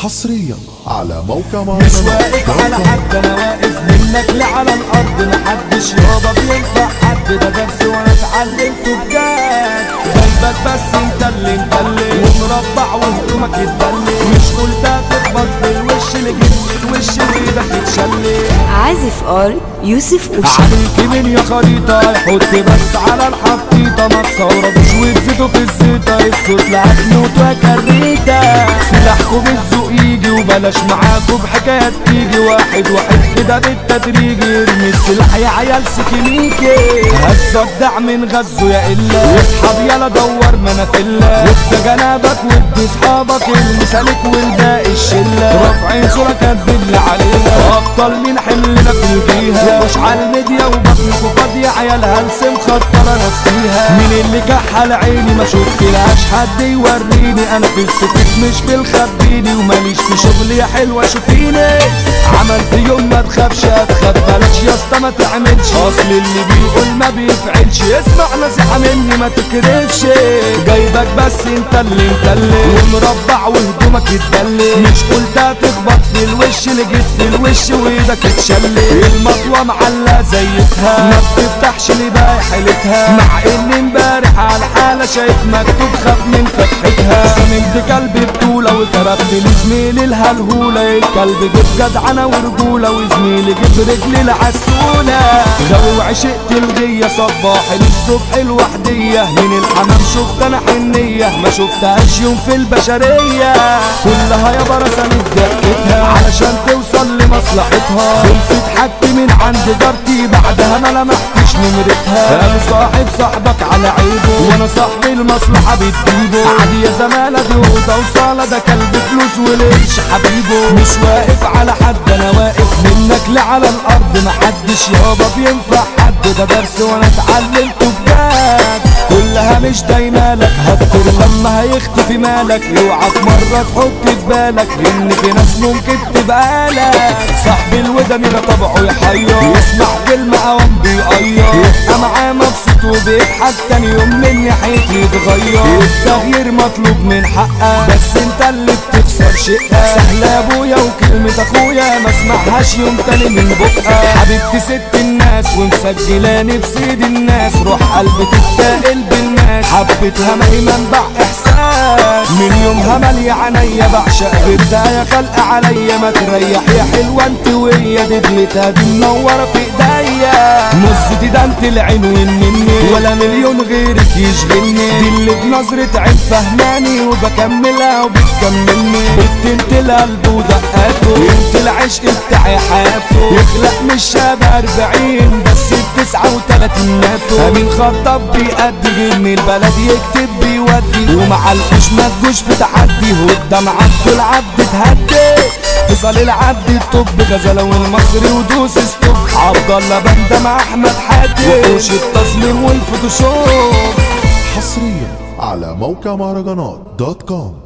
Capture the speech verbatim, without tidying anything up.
حصريا على موقع مش واقف على حد، انا واقف منك لعلى الارض. محدش يابا بينفع حد، ده درس وانا اتعلمته بجد. قلبك بس انت اللي مدلل ومربع وهدومك اتدلل. مش قلت تخبط في الوش اللي جبت الوش وايدك اتشلل. عازف ار يوسف اوشا. عليك مين يا خريطة يحط بس على الحطيطة، ما تصورتوش وتزيدوا في الزيطة. الصوت لا هتموت وكريتة، سلاحكوا بالذوق يجي وبلاش معاكوا بحكايات تيجي. واحد واحد كده بالتدريج ارمي السلاح يا عيال سكينيكي. هالصدع من غزو يا إلا واصحاب يلا دور منافلة. وانت جنابك وادي صحابك المسالك والباقي الشلة. رافعين صورة كدل علينا أبطال من حملنا في الجيهة. مش على الميديا وبطنكوا فاضية عيال هلس مخطرة نفسيها. مين اللي كحل عيني ما شفتلهاش حد يوريني. أنا في السكس مش في الخبيني وماليش في شغلي يا حلوة شوفيني. عملت يوم ما تخافش هتخاف بلاش يا اسطى ما تعملش. اصل اللي بيقول ما بيفعلش اسمع نصيحة مني ما تكرفش. جايبك بس انت اللي مدلل ومربع وهدومك اتدلل. مش قلت هتخبط في الوش اللي جيت في الوش وايدك اتشلل. المطوة معلقة زيتها ما بتفتحش لي باقي حيلتها. مع اني امبارح على حالة شايف مكتوب خاف من فتحتها. سممت كلبي بطولة وكرفت لزميلي الهلهولة. الكلب جيب جدعنة ورجولة وزميلي جيب رجلي العسولة. غاوي وعشقت الغية صباحي للصبح الوحدية. من الحمام شفت انا حنية ما شفتهاش يوم في البشرية. كلها يا برسمت ضحكتها علشان توصل لمصلحتها. خلصت حاجتي من عند جارتي بعدها ما لمحتش نمرتها. انا صاحب صاحبك على عيبه وانا صاحبي المصلحة بتجيبه. عادي يا زمالة دي اوضة وصالة ده كلب فلوس وليش حبيبه. مش واقف على حد انا واقف منك لعلى الارض. محدش يابا بينفع حد، ده درس وانا اتعلمته بجد. كلها مش دايمالك هتطير لما هيختفي مالك. اوعى في مرة تحط في بالك ان في ناس ممكن تبقى لك. صاحب الودن ده طبعه يحير يسمع كلمة اوام بيقير. يبقى معاه مبسوط وبيضحك تاني يوم من ناحيتي يتغير. التغيير مطلوب من حقك بس انت اللي بتخسر شقة. سهل ابويا وكلمة اخويا ما اسمعهاش يوم تاني من بقها. حبيبتي ست الناس ومسجلاني بسيد الناس. روح قلبي تتقل بالناس حبيتها ما هي منبع احساس. من يومها مالية عينيا بعشق بدها يا خلق عليا. ما تريح يا حلوة انت ويا دبلتها دي منورة في ايديا. نصتي ده انت العنوان مني ولا مليون غيرك يشغلني. دي اللي بنظرة عين فهماني وبكملها وبتكملني. بنت انت القلب ودقاته انت العشق بتاعي حياته. يخلق مش شاب اربعين بس التسعة وتلاتين ناتو. امين خطاب بيأدي من البلد يكتب بيودي. ومع القش ما تجوش في تحدي قدام عبد العبد تهدي. اتصال العبد الطب غزالة والمصري ودوس ستوب. عبد الله بندة مع احمد حاتم وحوش التصميم والفوتوشوب. حصريا على موقع مهرجانات دوت كوم.